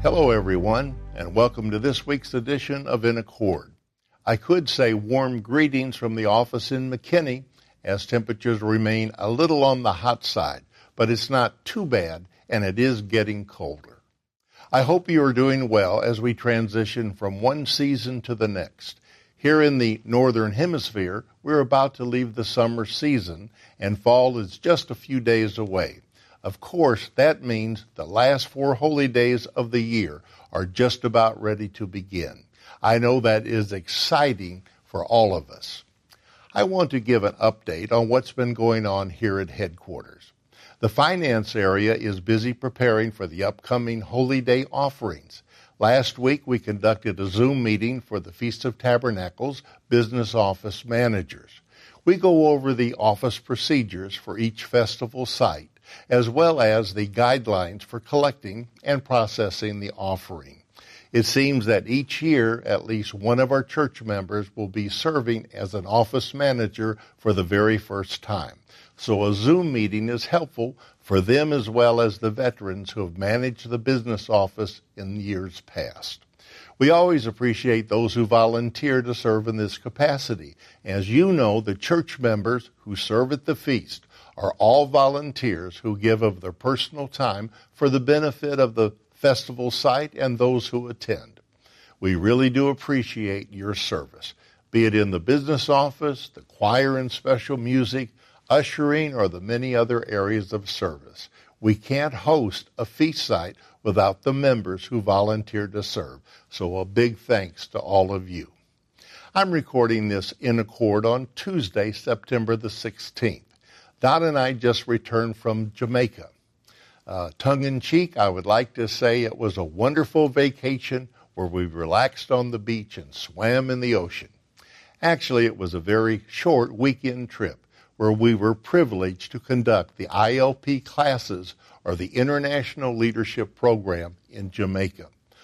Hello, everyone, and welcome to this week's edition of In Accord. I could say warm greetings from the office in McKinney, as temperatures remain a little on the hot side, but it's not too bad, and it is getting colder. I hope you are doing well as we transition from one season to the next. Here in the Northern Hemisphere, we're about to leave the summer season, and fall is just a few days away. Of course, that means the last 4 holy days of the year are just about ready to begin. I know that is exciting for all of us. I want to give an update on what's been going on here at headquarters. The finance area is busy preparing for the upcoming Holy Day offerings. Last week, we conducted a Zoom meeting for the Feast of Tabernacles business office managers. We go over the office procedures for each festival site, as well as the guidelines for collecting and processing the offering. It seems that each year, at least one of our church members will be serving as an office manager for the very first time. So a Zoom meeting is helpful for them as well as the veterans who have managed the business office in years past. We always appreciate those who volunteer to serve in this capacity. As you know, the church members who serve at the feast are all volunteers who give of their personal time for the benefit of the festival site and those who attend. We really do appreciate your service, be it in the business office, the choir and special music, ushering, or the many other areas of service. We can't host a feast site without the members who volunteer to serve, so a big thanks to all of you. I'm recording this In Accord on Tuesday, September the 16th. Dot and I just returned from Jamaica. Tongue-in-cheek, I would like to say it was a wonderful vacation where we relaxed on the beach and swam in the ocean. Actually, it was a very short weekend trip where we were privileged to conduct the ILP classes, or the International Leadership Program, in Jamaica.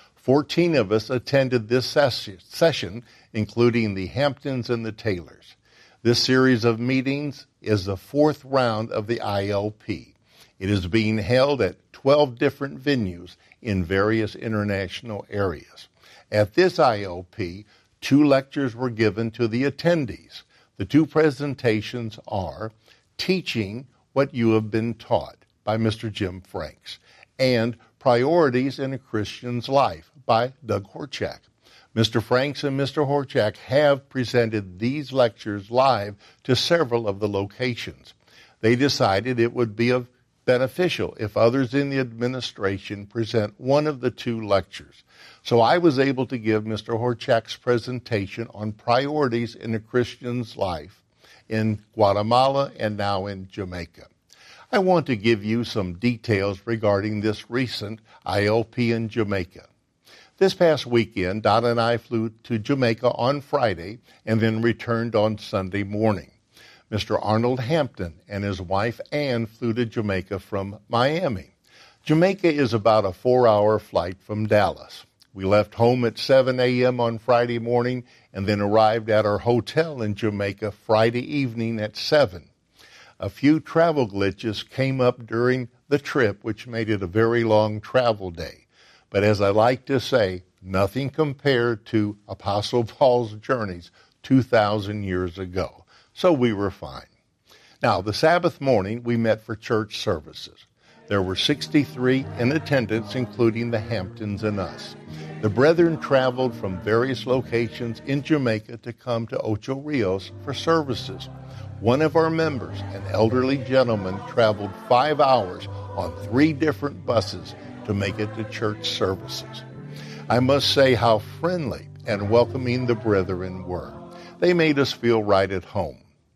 14 of us attended this session, including the Hamptons and the Taylors. This series of meetings is the 4th round of the ILP. It is being held at 12 different venues in various international areas. At this ILP, 2 lectures were given to the attendees. The 2 presentations are Teaching What You Have Been Taught by Mr. Jim Franks and Priorities in a Christian's Life by Doug Horchak. Mr. Franks and Mr. Horchak have presented these lectures live to several of the locations. They decided it would be beneficial if others in the administration present one of the 2 lectures. So I was able to give Mr. Horchak's presentation on priorities in a Christian's life in Guatemala and now in Jamaica. I want to give you some details regarding this recent ILP in Jamaica. This past weekend, Donna and I flew to Jamaica on Friday and then returned on Sunday morning. Mr. Arnold Hampton and his wife Ann flew to Jamaica from Miami. Jamaica is about a 4-hour flight from Dallas. We left home at 7 a.m. on Friday morning and then arrived at our hotel in Jamaica Friday evening at 7. A few travel glitches came up during the trip, which made it a very long travel day. But as I like to say, nothing compared to Apostle Paul's journeys 2,000 years ago. So we were fine. Now, the Sabbath morning, we met for church services. There were 63 in attendance, including the Hamptons and us. The brethren traveled from various locations in Jamaica to come to Ocho Rios for services. One of our members, an elderly gentleman, traveled 5 hours on 3 different buses to make it to church services. I must say how friendly and welcoming the brethren were. They made us feel right at home.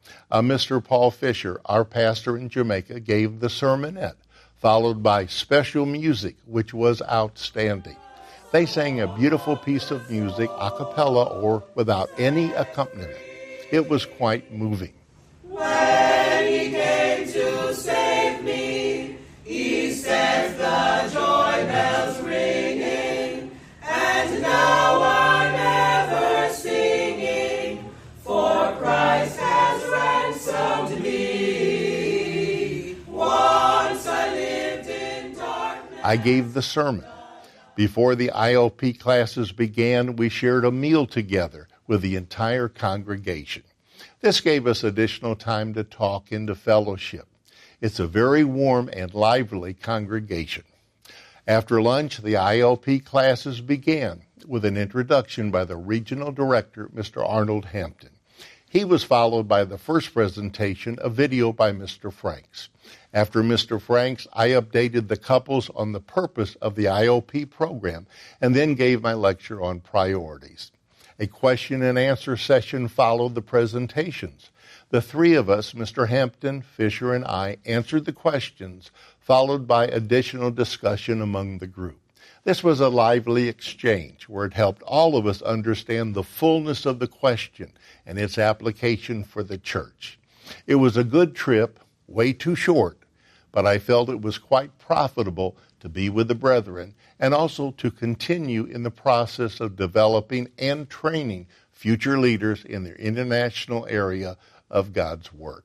Mr. Paul Fisher, our pastor in Jamaica, gave the sermonette, followed by special music, which was outstanding. They sang a beautiful piece of music a cappella or without any accompaniment. It was quite moving. When he came to save me, he sets the joy bells ringing, and now I'm ever singing, for Christ has ransomed me. Once I lived in darkness. I gave the sermon. Before the ILP classes began, we shared a meal together with the entire congregation. This gave us additional time to talk and to fellowship. It's a very warm and lively congregation. After lunch, the ILP classes began with an introduction by the regional director, Mr. Arnold Hampton. He was followed by the first presentation, a video by Mr. Franks. After Mr. Franks, I updated the couples on the purpose of the ILP program and then gave my lecture on priorities. A question and answer session followed the presentations. The three of us, Mr. Hampton, Fisher, and I, answered the questions, followed by additional discussion among the group. This was a lively exchange where it helped all of us understand the fullness of the question and its application for the church. It was a good trip, way too short, but I felt it was quite profitable to be with the brethren and also to continue in the process of developing and training future leaders in the international area of God's work.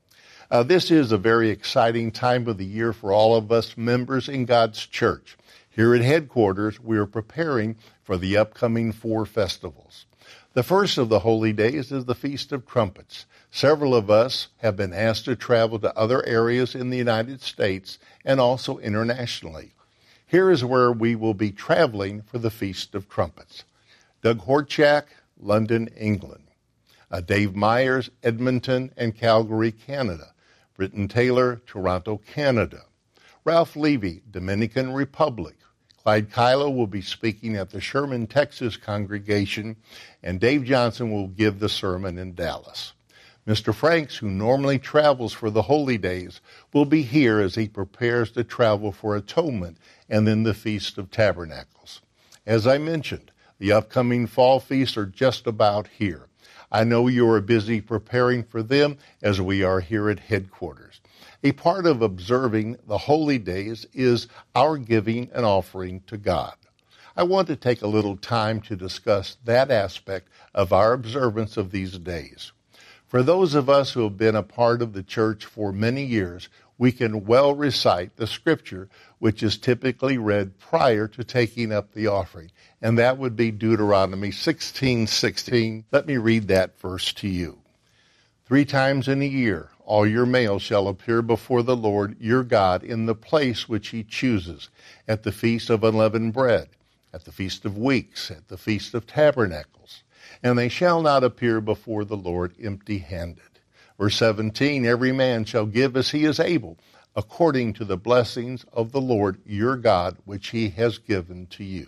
This is a very exciting time of the year for all of us members in God's church. Here at headquarters, we are preparing for the upcoming 4 festivals. The first of the holy days is the Feast of Trumpets. Several of us have been asked to travel to other areas in the United States and also internationally. Here is where we will be traveling for the Feast of Trumpets. Doug Horchak, London, England. Dave Myers, Edmonton and Calgary, Canada. Britton Taylor, Toronto, Canada. Ralph Levy, Dominican Republic. Clyde Kylo will be speaking at the Sherman, Texas congregation, and Dave Johnson will give the sermon in Dallas. Mr. Franks, who normally travels for the holy days, will be here as he prepares to travel for Atonement and then the Feast of Tabernacles. As I mentioned, the upcoming fall feasts are just about here. I know you are busy preparing for them as we are here at headquarters. A part of observing the holy days is our giving an offering to God. I want to take a little time to discuss that aspect of our observance of these days. For those of us who have been a part of the church for many years, we can well recite the scripture which is typically read prior to taking up the offering, and that would be Deuteronomy 16:16. Let me read that verse to you. 3 times in a year all your males shall appear before the Lord your God in the place which he chooses, at the Feast of Unleavened Bread, at the Feast of Weeks, at the Feast of Tabernacles. And they shall not appear before the Lord empty-handed. Verse 17, every man shall give as he is able, according to the blessings of the Lord your God, which he has given to you.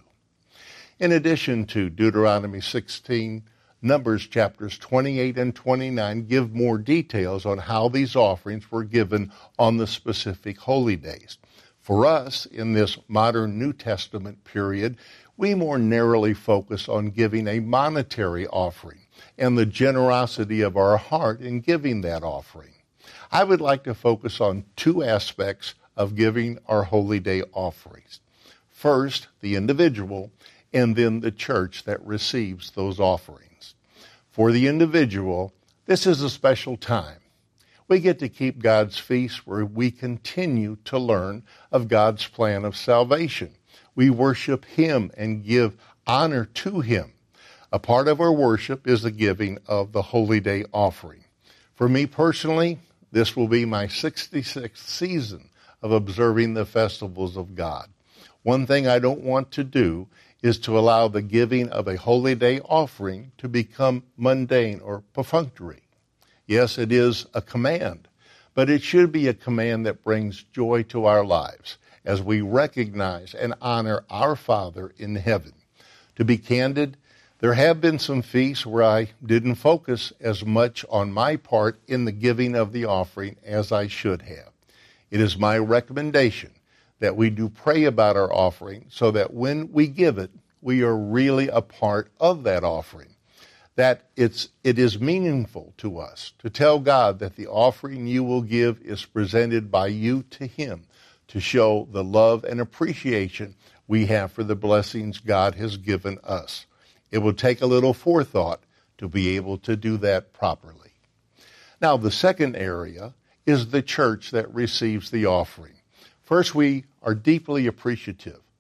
In addition to Deuteronomy 16, Numbers chapters 28 and 29 give more details on how these offerings were given on the specific holy days. For us, in this modern New Testament period, we more narrowly focus on giving a monetary offering and the generosity of our heart in giving that offering. I would like to focus on 2 aspects of giving our holy day offerings. First, the individual, and then the church that receives those offerings. For the individual, this is a special time. We get to keep God's feast where we continue to learn of God's plan of salvation. We worship him and give honor to him. A part of our worship is the giving of the Holy Day offering. For me personally, this will be my 66th season of observing the festivals of God. One thing I don't want to do is to allow the giving of a Holy Day offering to become mundane or perfunctory. Yes, it is a command, but it should be a command that brings joy to our lives as we recognize and honor our Father in heaven. To be candid, there have been some feasts where I didn't focus as much on my part in the giving of the offering as I should have. It is my recommendation that we do pray about our offering so that when we give it, we are really a part of that offering. That it is meaningful to us to tell God that the offering you will give is presented by you to him to show the love and appreciation we have for the blessings God has given us. It will take a little forethought to be able to do that properly. Now, the second area is the church that receives the offering. First, we are deeply appreciative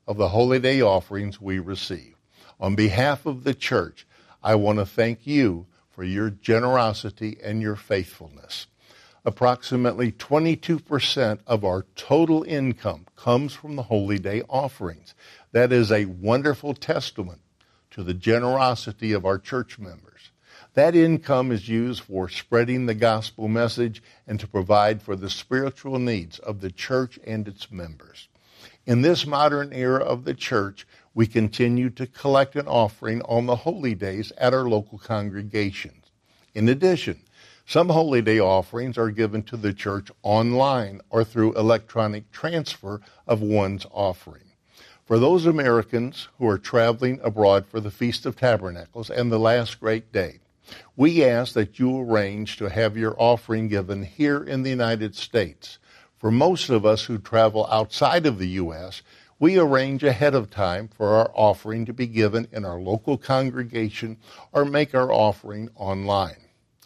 of the Holy Day offerings we receive. On behalf of the church, I want to thank you for your generosity and your faithfulness. Approximately 22% of our total income comes from the Holy Day offerings. That is a wonderful testament to the generosity of our church members. That income is used for spreading the gospel message and to provide for the spiritual needs of the church and its members. In this modern era of the church, we continue to collect an offering on the holy days at our local congregations. In addition, some Holy Day offerings are given to the church online or through electronic transfer of one's offering. For those Americans who are traveling abroad for the Feast of Tabernacles and the last great day, we ask that you arrange to have your offering given here in the United States. For most of us who travel outside of the U.S., we arrange ahead of time for our offering to be given in our local congregation or make our offering online.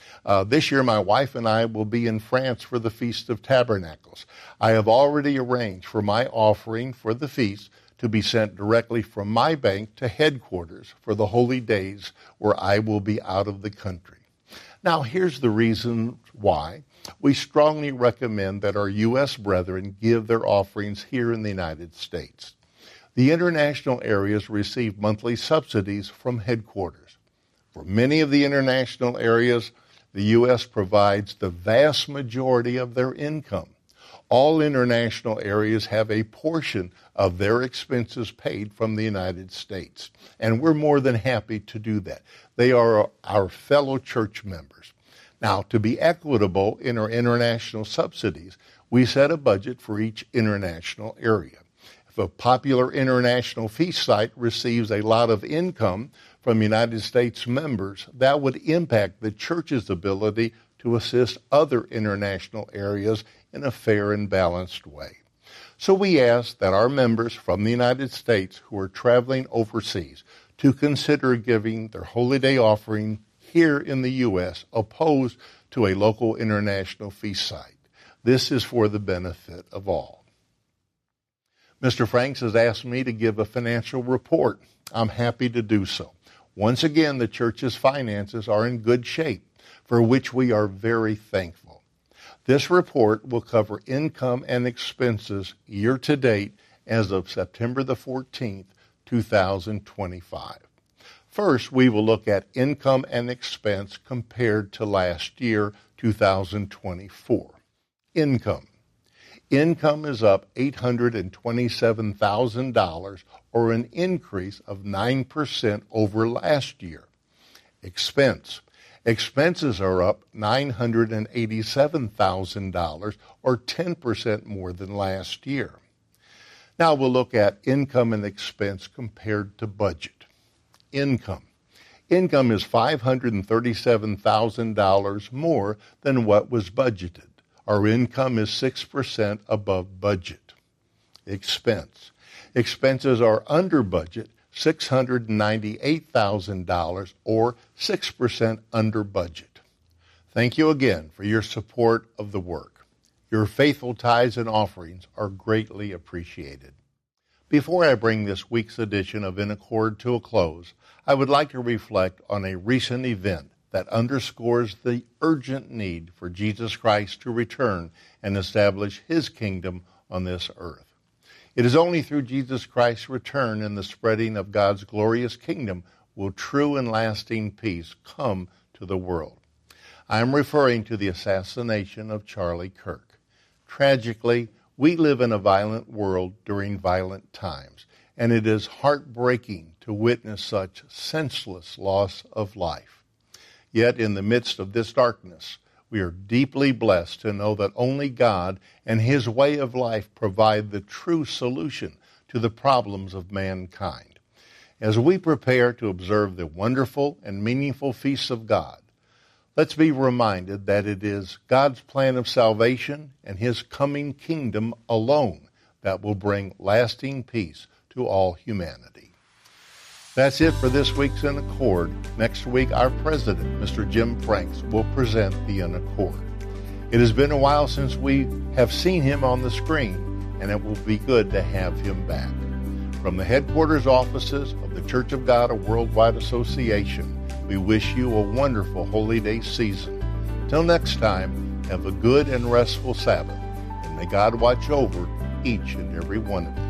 This year, my wife and I will be in France for the Feast of Tabernacles. I have already arranged for my offering for the feast to be sent directly from my bank to headquarters for the holy days where I will be out of the country. Now, here's the reason why we strongly recommend that our U.S. brethren give their offerings here in the United States. The international areas receive monthly subsidies from headquarters. For many of the international areas, the U.S. provides the vast majority of their income. All international areas have a portion of their expenses paid from the United States, and we're more than happy to do that. They are our fellow church members. Now, to be equitable in our international subsidies, we set a budget for each international area. If a popular international feast site receives a lot of income from United States members, that would impact the church's ability to assist other international areas in a fair and balanced way. So we ask that our members from the United States who are traveling overseas to consider giving their Holy Day offering here in the U.S. opposed to a local international feast site. This is for the benefit of all. Mr. Franks has asked me to give a financial report. I'm happy to do so. Once again, the church's finances are in good shape, for which we are very thankful. This report will cover income and expenses year to date as of September the 14th, 2025. First, we will look at income and expense compared to last year, 2024. Income. Income is up $827,000, or an increase of 9% over last year. Expense. Expenses are up $987,000, or 10% more than last year. Now we'll look at income and expense compared to budget. Income. Income is $537,000 more than what was budgeted. Our income is 6% above budget. Expense. Expenses are under budget, $698,000, or 6% under budget. Thank you again for your support of the work. Your faithful tithes and offerings are greatly appreciated. Before I bring this week's edition of In Accord to a close, I would like to reflect on a recent event that underscores the urgent need for Jesus Christ to return and establish his kingdom on this earth. It is only through Jesus Christ's return and the spreading of God's glorious kingdom will true and lasting peace come to the world. I am referring to the assassination of Charlie Kirk. Tragically, we live in a violent world during violent times, and it is heartbreaking to witness such senseless loss of life. Yet in the midst of this darkness, we are deeply blessed to know that only God and his way of life provide the true solution to the problems of mankind. As we prepare to observe the wonderful and meaningful feasts of God, let's be reminded that it is God's plan of salvation and his coming kingdom alone that will bring lasting peace to all humanity. That's it for this week's In Accord. Next week, our president, Mr. Jim Franks, will present the In Accord. It has been a while since we have seen him on the screen, and it will be good to have him back. From the headquarters offices of the Church of God, a worldwide association, we wish you a wonderful Holy Day season. Till next time, have a good and restful Sabbath, and may God watch over each and every one of you.